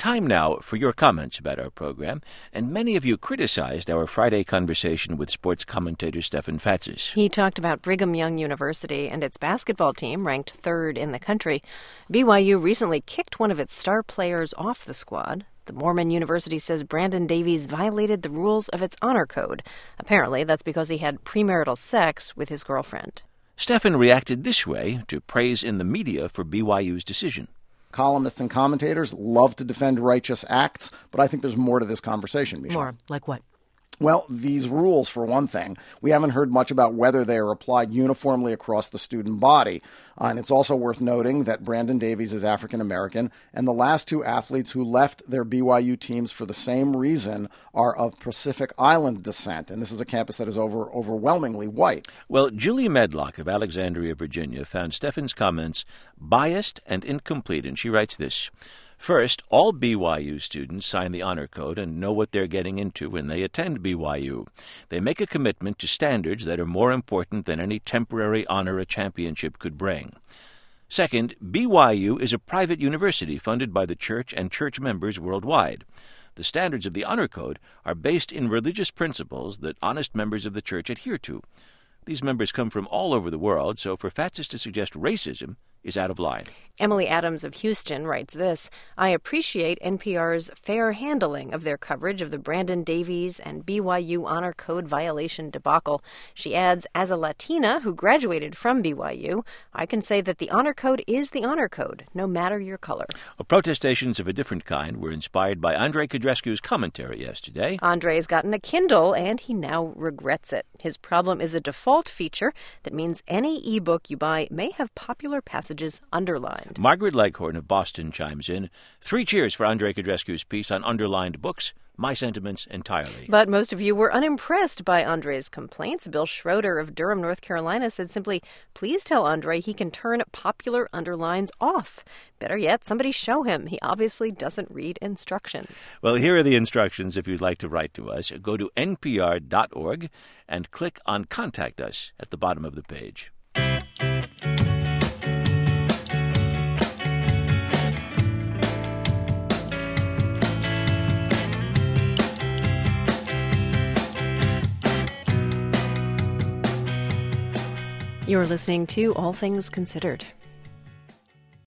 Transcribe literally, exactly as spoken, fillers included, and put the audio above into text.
Time now for your comments about our program, and many of you criticized our Friday conversation with sports commentator Stefan Fatsis. He talked about Brigham Young University and its basketball team, ranked third in the country. B Y U recently kicked one of its star players off the squad. The Mormon University says Brandon Davies violated the rules of its honor code. Apparently, that's because he had premarital sex with his girlfriend. Stefan reacted this way to praise in the media for B Y U's decision. Columnists and commentators love to defend righteous acts, but I think there's more to this conversation, Michelle. More? Like what? Well, these rules, for one thing, we haven't heard much about whether they are applied uniformly across the student body. Uh, and it's also worth noting that Brandon Davies is African-American, and the last two athletes who left their B Y U teams for the same reason are of Pacific Island descent. And this is a campus that is over overwhelmingly white. Well, Julie Medlock of Alexandria, Virginia, found Stefan's comments biased and incomplete, and she writes this. First, all B Y U students sign the honor code and know what they're getting into when they attend B Y U. They make a commitment to standards that are more important than any temporary honor a championship could bring. Second, B Y U is a private university funded by the church and church members worldwide. The standards of the honor code are based in religious principles that honest members of the church adhere to. These members come from all over the world, so for Fatsis to suggest racism is out of line. Emily Adams of Houston writes this, I appreciate N P R's fair handling of their coverage of the Brandon Davies and B Y U Honor Code violation debacle. She adds, as a Latina who graduated from B Y U, I can say that the Honor Code is the Honor Code, no matter your color. Well, protestations of a different kind were inspired by Andrei Codrescu's commentary yesterday. Andrei's gotten a Kindle, and he now regrets it. His problem is a default feature that means any ebook you buy may have popular passages underlined. Margaret Leghorn of Boston chimes in. Three cheers for Andrei Codrescu's piece on underlined books. My sentiments entirely. But most of you were unimpressed by Andrei's complaints. Bill Schroeder of Durham, North Carolina said simply, please tell Andrei he can turn popular underlines off. Better yet, somebody show him. He obviously doesn't read instructions. Well, here are the instructions if you'd like to write to us. Go to N P R dot org and click on Contact Us at the bottom of the page. You're listening to All Things Considered.